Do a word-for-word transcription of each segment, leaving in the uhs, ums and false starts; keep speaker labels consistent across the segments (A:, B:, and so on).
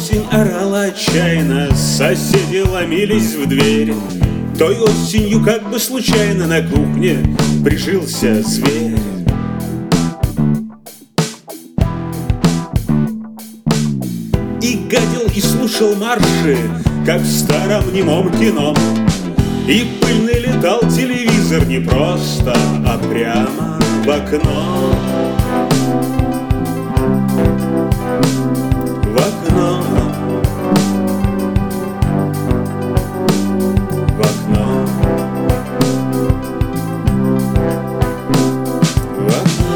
A: осень орала отчаянно, соседи ломились в дверь. Той осенью как бы случайно на кухне прижился зверь. И гадил, и слушал марши, как в старом немом кино. И пыльный летал телевизор не просто, а прямо в окно. В окно. В окно. В окно.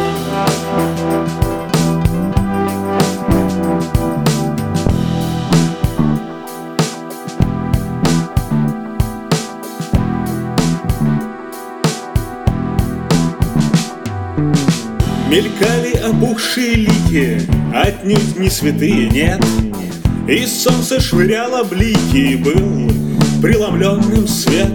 A: Мелькали опухшие лики, отнюдь не святые, нет. И солнце швыряло блики, и был преломленным свет.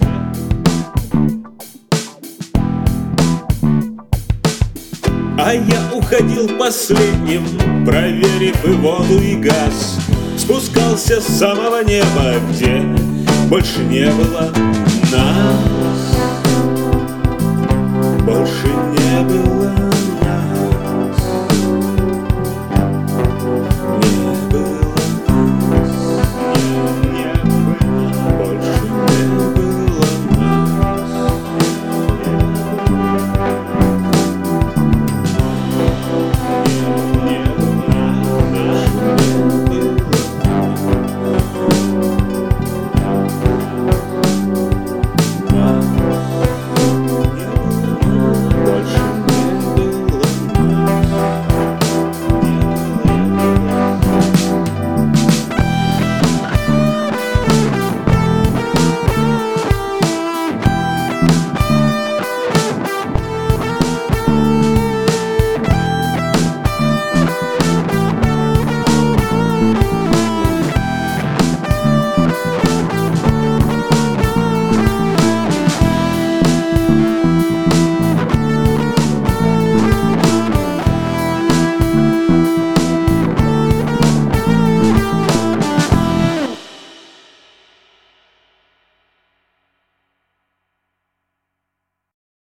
A: А я уходил последним, проверив и воду, и газ. Спускался с самого неба, где больше не было нас. Больше не было.